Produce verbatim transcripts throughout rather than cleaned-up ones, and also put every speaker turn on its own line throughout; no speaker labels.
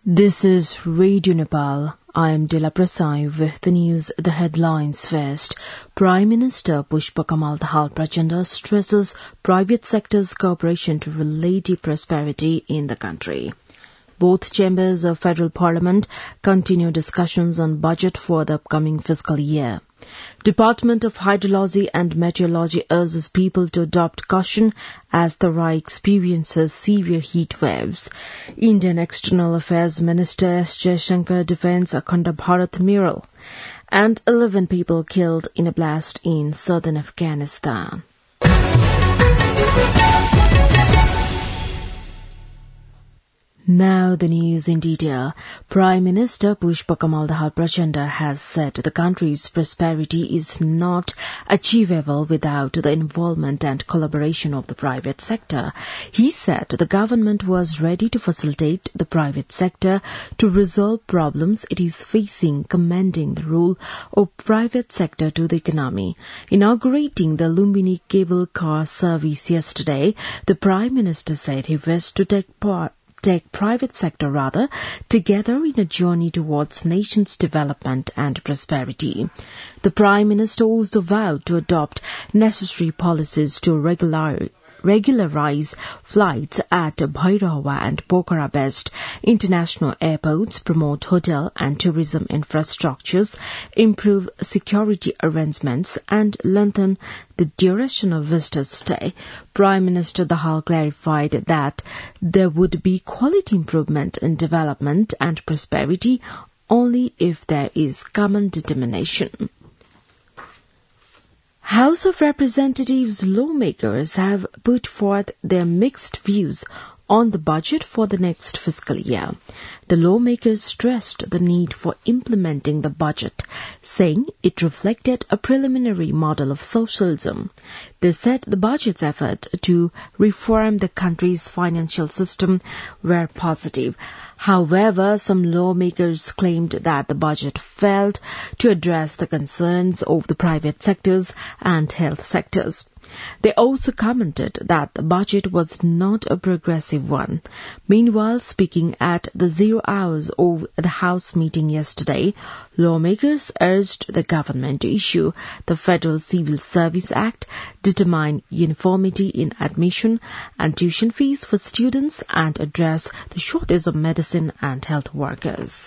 This is Radio Nepal. I am Dila Prasai with the news, the headlines first. Prime Minister Pushpa Kamal Dahal Prachanda stresses private sector's cooperation to relative prosperity in the country. Both chambers of Federal Parliament continue discussions on budget for the upcoming fiscal year. Department of Hydrology and Meteorology urges people to adopt caution as the R A I experiences severe heat waves. Indian External Affairs Minister S. Jaishankar defends Akhanda Bharat mural. And eleven people killed in a blast in southern Afghanistan. Now the news in detail. Prime Minister Pushpa Kamal Dahal Prachanda has said the country's prosperity is not achievable without the involvement and collaboration of the private sector. He said the government was ready to facilitate the private sector to resolve problems it is facing, commending the role of private sector to the economy. Inaugurating the Lumbini cable car service yesterday, the Prime Minister said he wished to take part take private sector rather together in a journey towards nation's development and prosperity. The Prime Minister also vowed to adopt necessary policies to regular regularize flights at Bhairava and Pokhara-based international airports, promote hotel and tourism infrastructures, improve security arrangements, and lengthen the duration of visitor stay. Prime Minister Dahal clarified that there would be quality improvement in development and prosperity only if there is common determination. House of Representatives lawmakers have put forth their mixed views on the budget for the next fiscal year. The lawmakers stressed the need for implementing the budget, saying it reflected a preliminary model of socialism. They said the budget's effort to reform the country's financial system were positive. However, some lawmakers claimed that the budget failed to address the concerns of the private sectors and health sectors. They also commented that the budget was not a progressive one. Meanwhile, speaking at the zero hours of the House meeting yesterday, lawmakers urged the government to issue the Federal Civil Service Act, determine uniformity in admission and tuition fees for students, and address the shortage of medicine and health workers.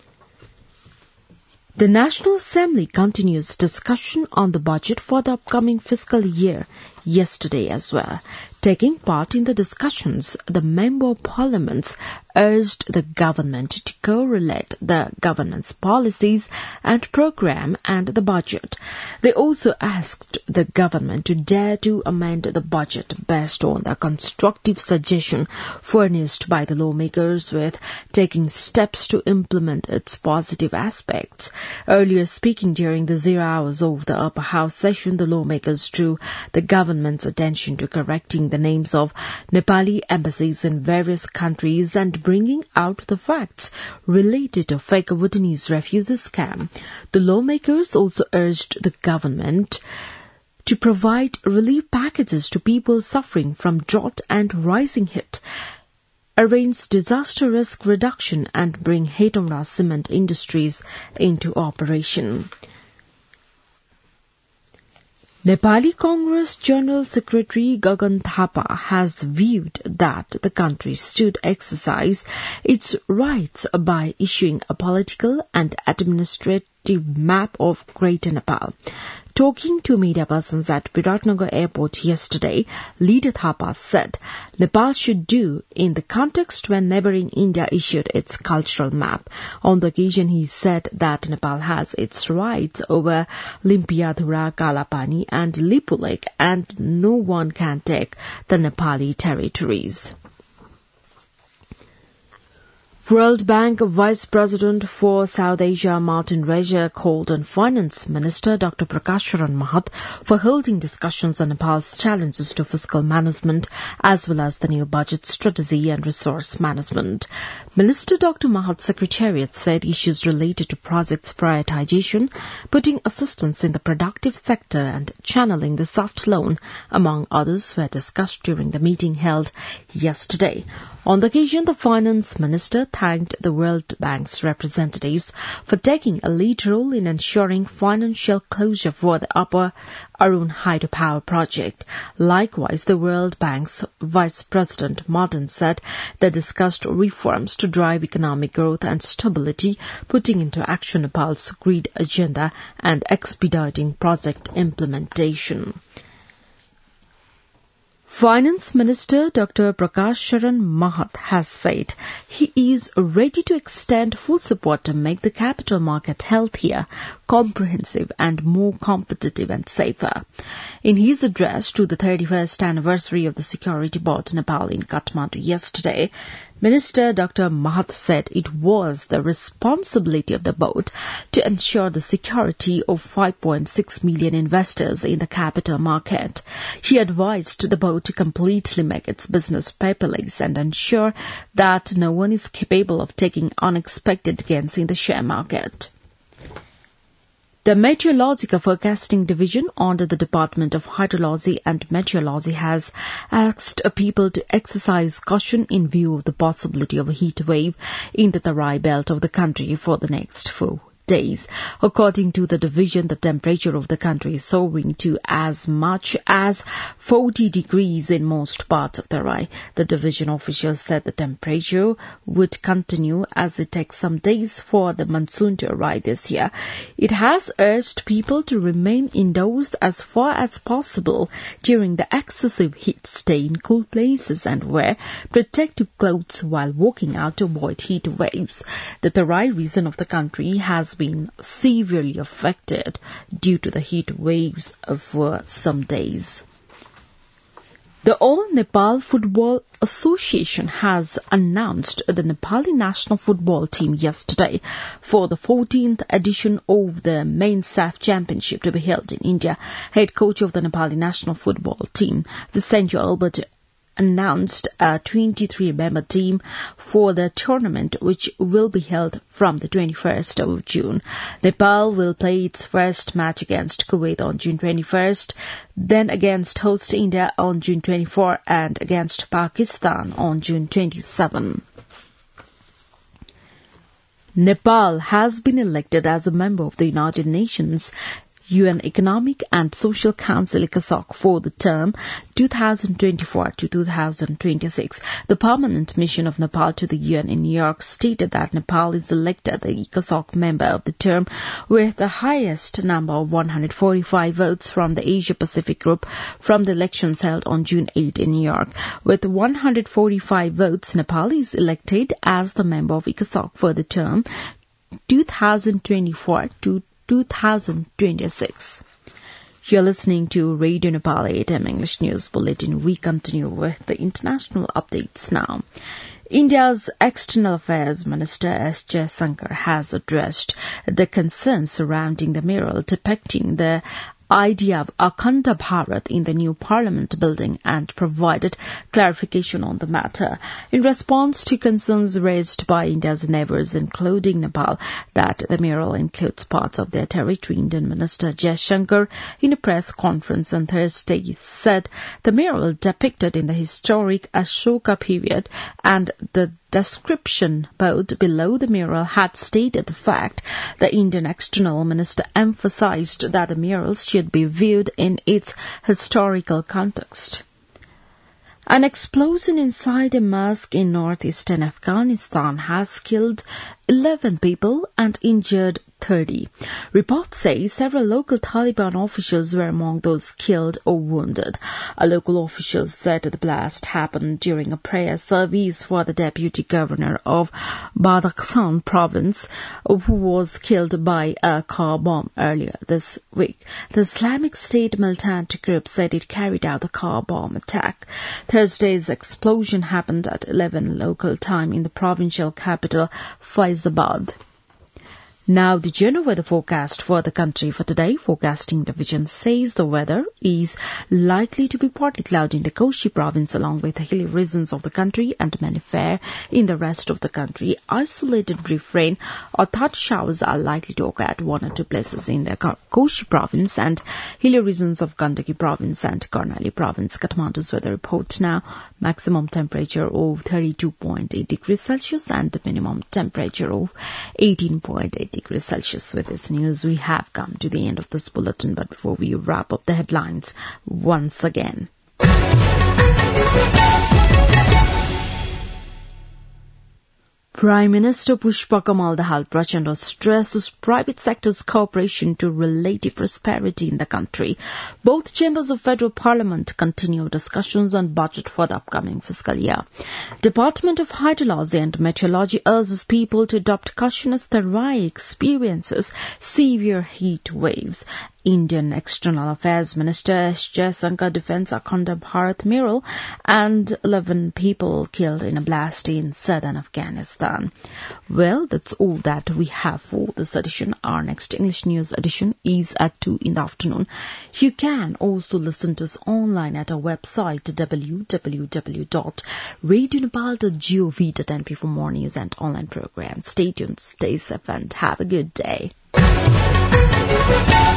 The National Assembly continues discussion on the budget for the upcoming fiscal year yesterday as well. Taking part in the discussions, the Member of Parliaments urged the government to correlate the government's policies and program and the budget. They also asked the government to dare to amend the budget based on the constructive suggestion furnished by the lawmakers, with taking steps to implement its positive aspects. Earlier speaking during the zero hours of the upper house session, the lawmakers drew the government's attention to correcting the names of Nepali embassies in various countries and bringing out the facts related to fake Bhutanese refugee scam. The lawmakers also urged the government to provide relief packages to people suffering from drought and rising heat, arrange disaster risk reduction, and bring Hetomra cement industries into operation. Nepali Congress General Secretary Gagan Thapa has viewed that the country should exercise its rights by issuing a political and administrative map of Greater Nepal. Talking to media persons at Viratnagar Airport yesterday, Leader Thapa said Nepal should do in the context when neighbouring India issued its cultural map. On the occasion, he said that Nepal has its rights over Limpiadhura, Kalapani and Lipu Lake, and no one can take the Nepali territories. World Bank Vice President for South Asia Martin Reja called on Finance Minister Doctor Prakash Charan Mahat for holding discussions on Nepal's challenges to fiscal management as well as the new budget strategy and resource management. Minister Doctor Mahat's secretariat said issues related to projects prioritization, putting assistance in the productive sector and channeling the soft loan, among others, were discussed during the meeting held yesterday. On the occasion, the finance minister thanked the World Bank's representatives for taking a lead role in ensuring financial closure for the Upper Arun hydropower project. Likewise, the World Bank's Vice President Martin said they discussed reforms to drive economic growth and stability, putting into action Nepal's grid agenda and expediting project implementation. Finance Minister Doctor Prakash Sharan Mahat has said he is ready to extend full support to make the capital market healthier, comprehensive and more competitive and safer. In his address to the thirty-first anniversary of the Security Board Nepal in Kathmandu yesterday, Minister Doctor Mahat said it was the responsibility of the board to ensure the security of five point six million investors in the capital market. He advised the board to completely make its business paperless and ensure that no one is capable of taking unexpected gains in the share market. The Meteorological Forecasting Division under the Department of Hydrology and Meteorology has asked people to exercise caution in view of the possibility of a heat wave in the Tarai belt of the country for the next four days. According to the division, the temperature of the country is soaring to as much as forty degrees in most parts of Tarai. The division officials said the temperature would continue as it takes some days for the monsoon to arrive this year. It has urged people to remain indoors as far as possible during the excessive heat, stay in cool places and wear protective clothes while walking out to avoid heat waves. The Tarai region of the country has been severely affected due to the heat waves for some days. The All Nepal Football Association has announced the Nepali national football team yesterday for the fourteenth edition of the main S A F Championship to be held in India. Head coach of the Nepali national football team, Vicencio Albert, announced a twenty-three member team for the tournament, which will be held from the twenty-first of June. Nepal will play its first match against Kuwait on June twenty-first, then against host India on June twenty-fourth, and against Pakistan on June twenty-seventh. Nepal has been elected as a member of the United Nations U N Economic and Social Council ECOSOC for the term two thousand twenty-four to two thousand twenty-six. The permanent mission of Nepal to the U N in New York stated that Nepal is elected the ECOSOC member of the term with the highest number of one hundred forty-five votes from the Asia-Pacific group from the elections held on June eighth in New York. With one hundred forty-five votes, Nepal is elected as the member of ECOSOC for the term two thousand twenty-four to two thousand twenty-six. You're listening to Radio Nepal eight A M English News Bulletin. We continue with the international updates now. India's External Affairs Minister S. Jaishankar has addressed the concerns surrounding the mural depicting the idea of Akhanda Bharat in the new parliament building and provided clarification on the matter. In response to concerns raised by India's neighbours, including Nepal, that the mural includes parts of their territory, Indian Minister Jaishankar, in a press conference on Thursday, said the mural depicted in the historic Ashoka period and the description both below the mural had stated the fact. The Indian External Minister emphasized that the murals should be viewed in its historical context. An explosion inside a mosque in northeastern Afghanistan has killed eleven people and injured thirty. Reports say several local Taliban officials were among those killed or wounded. A local official said the blast happened during a prayer service for the deputy governor of Badakhshan province, who was killed by a car bomb earlier this week. The Islamic State militant group said it carried out the car bomb attack. Thursday's explosion happened at eleven local time in the provincial capital, Faizabad. Now, the general weather forecast for the country for today. Forecasting Division says the weather is likely to be partly cloudy in the Koshi province along with the hilly regions of the country and many fair in the rest of the country. Isolated brief rain or thunderstorm showers are likely to occur at one or two places in the Koshi province and hilly regions of Gandaki province and Karnali province. Kathmandu's weather report now. Maximum temperature of thirty-two point eight degrees Celsius and the minimum temperature of eighteen point eight degrees Celsius. With this news, we have come to the end of this bulletin, but before we wrap up the headlines once again. Prime Minister Pushpa Kamal Dahal Prachanda stresses private sector's cooperation to relative prosperity in the country. Both chambers of Federal Parliament continue discussions on budget for the upcoming fiscal year. Department of Hydrology and Meteorology urges people to adopt caution as the Rai experiences severe heat waves. Indian External Affairs Minister S. Jaishankar defends Akhanda Bharat mural and eleven people killed in a blast in southern Afghanistan. Well, that's all that we have for this edition. Our next English news edition is at two in the afternoon. You can also listen to us online at our website w w w dot radio nepal dot gov dot n p for more news and online programs. Stay tuned, stay safe and have a good day.